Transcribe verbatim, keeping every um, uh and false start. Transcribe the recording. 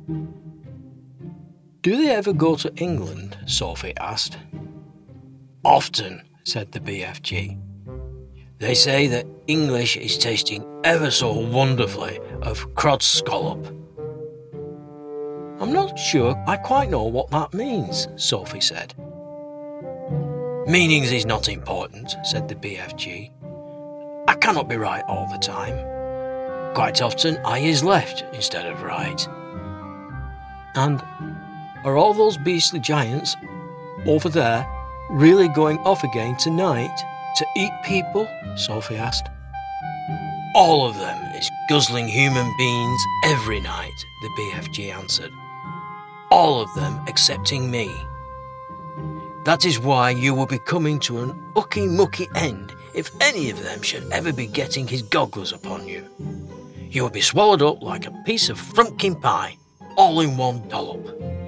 Do they ever go to England? Sophie asked. Often, said the B F G. They say that English is tasting ever so wonderfully of crod scallop. I'm not sure I quite know what that means, Sophie said. Meanings is not important, said the B F G. I cannot be right all the time. Quite often I is left instead of right. And are all those beastly giants over there really going off again tonight to eat people? Sophie asked. All of them is guzzling human beings every night, the B F G answered. All of them excepting me. That is why you will be coming to an ucky-mucky end if any of them should ever be getting his goggles upon you. You will be swallowed up like a piece of frumpkin pie, all in one dollop.